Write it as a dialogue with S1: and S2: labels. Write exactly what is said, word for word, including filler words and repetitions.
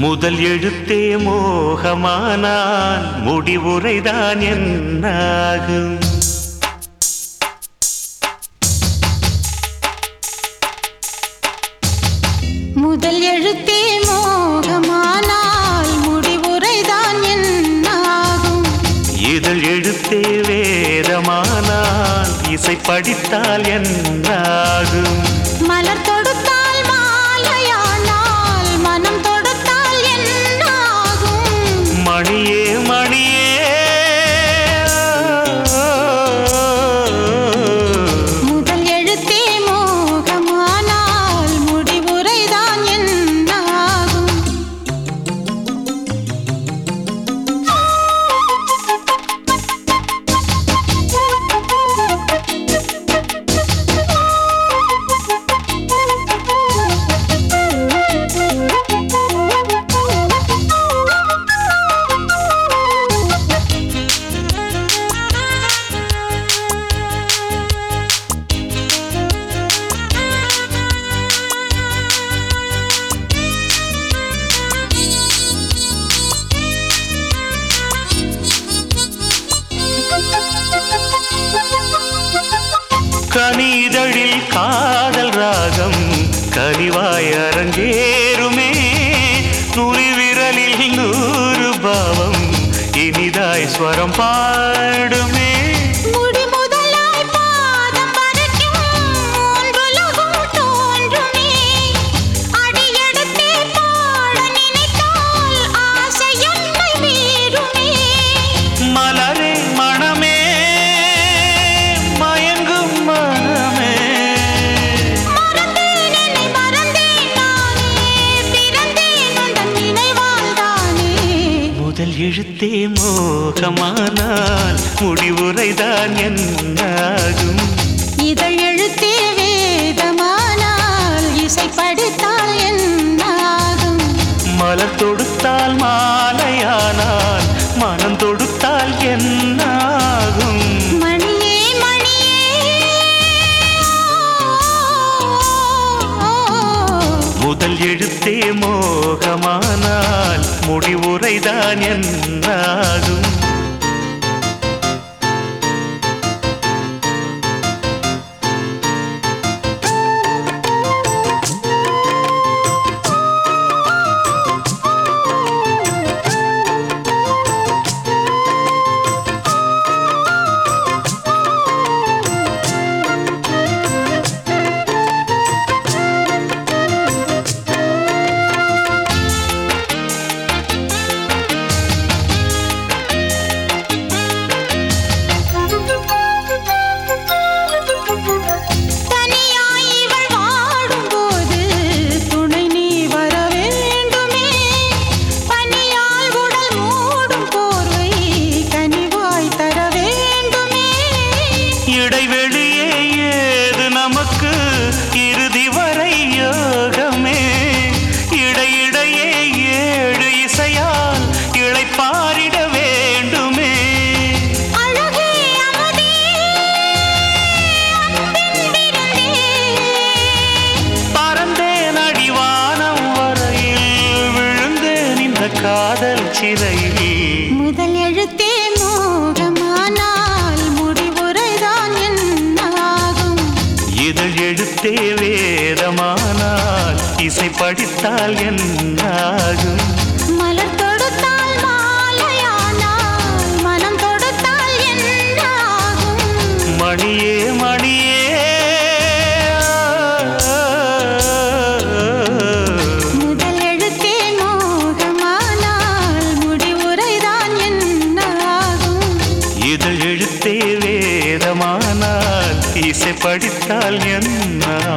S1: முதல் எழுத்தே மோகமானால் முடிவுரைதான் என்னாகும்?
S2: முதல் எழுத்தே மோகமானால் முடிவுரைதான் என்னாகும்?
S1: இதழ் எழுத்தே வேதமானால் இசை படித்தால் என்னாகும்?
S2: மலர் தொடுத்தால் மாலையானால் மனம் தொடுத்தால் என்னாகும்?
S1: மணியே மணியே
S2: முதல் எழுத்தே மோகமானால் முடிவுரைதான் என்னாகும்?
S1: கனிதழில் காதல் ராகம் கனிவாய் அரங்கேறுமே, நுனி விரலில் நூறு பாவம் இனிதாய் ஸ்வரம் பாடுமே.
S2: முடி முதலாய் பாதம் வரைக்கும் மூன்றுலகும் தோன்றுமே, அடியெடுத்தே பாட நினைத்தால் ஆசையொன்றை மீறுமே.
S1: மலரே மணமே மயங்கும் மனமே,
S2: மறந்தேன் என்னை மறந்தேன் நானே, பிறந்தேன் உந்தன் நினைவால் தானே.
S1: முதல் எழுத்தே மோகமானால் முடிவுரைதான் என்னாகும்?
S2: இதழ் எழுத்தே வேதமானால் இசை படித்தால் என்னாகும்?
S1: மலர் தொடுத்தால் மாலையானால் மனம் தொடுத்தால் என்னாகும்?
S2: மணியே மணியே
S1: முதல் எழுத்தே மோகமானால் முடிவுரைதான் என்னாகும்?
S2: தனியாய் இவள் வாடும்போது துணை நீ வர வேண்டுமே, பனியால் உடல் மூடும் போர்வை கனிவாய் தர வேண்டுமே.
S1: இடைவெளியே ஏது நமக்கு இறுதி வரை யோகமே, இடையிடையே ஏழு இசையால் இளைப்பாரிட வேண்டுமே.
S2: அழகே அமுதே அன்பின் விருந்தே,
S1: பறந்தேன் அடிவானம் வரையில் விழுந்தேன் இந்த காதல் சிறையில்.
S2: முதல் எழுத்தே மோகமானால் முடிவுரைதான் என்னாகும்?
S1: இதழ் எழுத்தே வேதமானால் இசை படித்தால் என்னாகும்?
S2: மலர் தொடுத்தால் மாலையானால் மனம் தொடுத்தால் என்னாகும்?
S1: மணியே மணியே
S2: முதல் எழுத்தே மோகமானால் முடிவுரைதான் என்னாகும்?
S1: இதழ் எழுத்தே வேதமானால் இசை படித்தால் என்ன